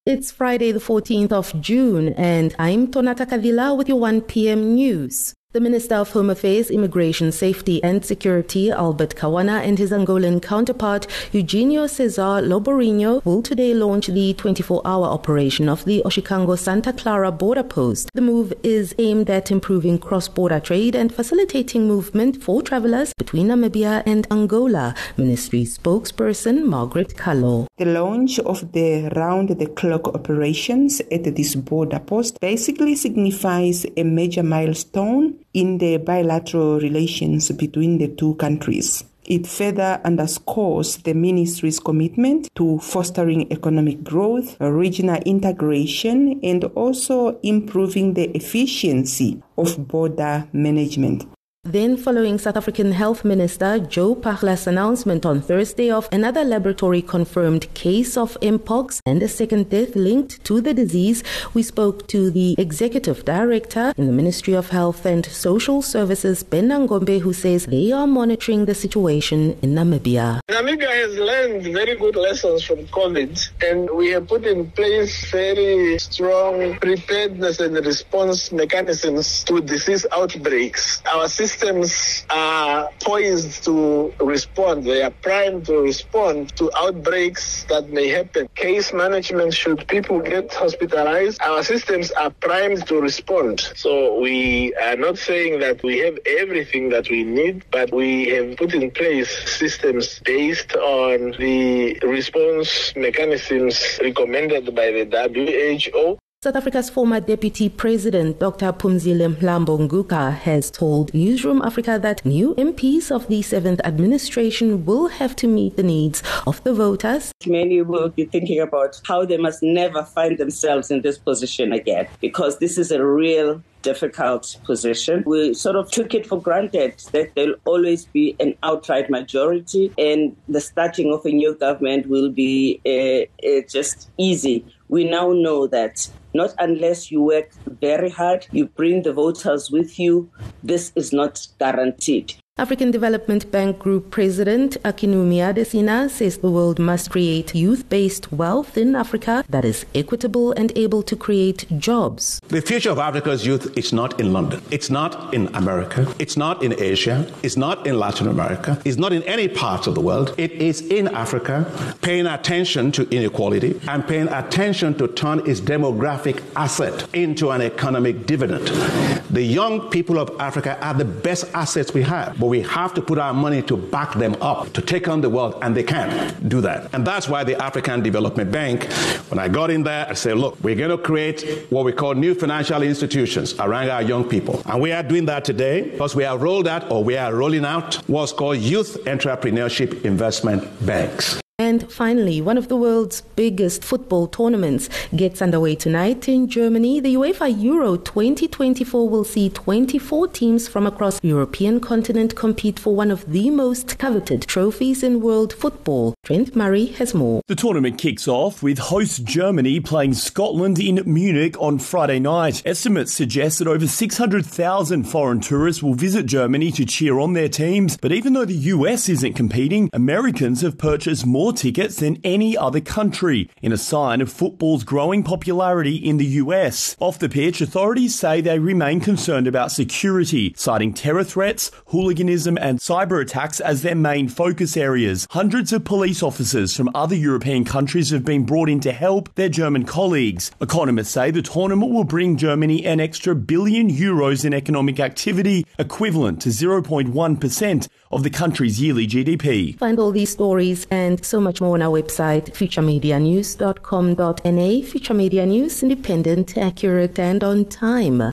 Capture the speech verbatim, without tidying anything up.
It's Friday the fourteenth of June and I'm Tonata Kadila with your one p m news. The Minister of Home Affairs, Immigration, Safety and Security, Albert Kawana, and his Angolan counterpart, Eugenio Cesar Loborino, will today launch the twenty-four hour operation of the Oshikango-Santa Clara border post. The move is aimed at improving cross-border trade and facilitating movement for travelers between Namibia and Angola. Ministry spokesperson Margaret Kalo. The launch of the round-the-clock operations at this border post basically signifies a major milestone in the bilateral relations between the two countries. It further underscores the ministry's commitment to fostering economic growth, regional integration, and also improving the efficiency of border management. Then, following South African Health Minister Joe Phahla's announcement on Thursday of another laboratory-confirmed case of Mpox and a second death linked to the disease, we spoke to the Executive Director in the Ministry of Health and Social Services, Ben Nangombe, who says they are monitoring the situation in Namibia. Namibia has learned very good lessons from COVID, and we have put in place very strong preparedness and response mechanisms to disease outbreaks. Our system Systems are poised to respond. They are primed to respond to outbreaks that may happen. Case management, should people get hospitalized, our systems are primed to respond. So we are not saying that we have everything that we need, but we have put in place systems based on the response mechanisms recommended by the W H O. South Africa's former Deputy President, Doctor Phumzile Mlambo Ngcuka, has told Newsroom Africa that new M Ps of the seventh administration will have to meet the needs of the voters. Many will be thinking about how they must never find themselves in this position again, because this is a real difficult position. We sort of took it for granted that there'll always be an outright majority and the starting of a new government will be uh, uh, just easy. We now know that not unless you work very hard, you bring the voters with you, this is not guaranteed. African Development Bank Group President Akinwumi Adesina says the world must create youth-based wealth in Africa that is equitable and able to create jobs. The future of Africa's youth is not in London. It's not in America. It's not in Asia. It's not in Latin America. It's not in any part of the world. It is in Africa, paying attention to inequality and paying attention to turn its demographic asset into an economic dividend. The young people of Africa are the best assets we have. But we have to put our money to back them up, to take on the world, and they can do that. And that's why the African Development Bank, when I got in there, I said, look, we're going to create what we call new financial institutions around our young people. And we are doing that today because we have rolled out, or we are rolling out, what's called Youth Entrepreneurship Investment Banks. And finally, one of the world's biggest football tournaments gets underway tonight in Germany. The UEFA Euro twenty twenty-four will see twenty-four teams from across the European continent compete for one of the most coveted trophies in world football. Trent Murray has more. The tournament kicks off with host Germany playing Scotland in Munich on Friday night. Estimates suggest that over six hundred thousand foreign tourists will visit Germany to cheer on their teams. But even though the U S isn't competing, Americans have purchased more tickets than any other country, in a sign of football's growing popularity in the U S. Off the pitch, authorities say they remain concerned about security, citing terror threats, hooliganism and cyber attacks as their main focus areas. Hundreds of police officers from other European countries have been brought in to help their German colleagues. Economists say the tournament will bring Germany an extra billion euros in economic activity, equivalent to zero point one percent of the country's yearly G D P. Find all these stories and so much more on our website, future media news dot com dot n a. Future Media News, independent, accurate and on time.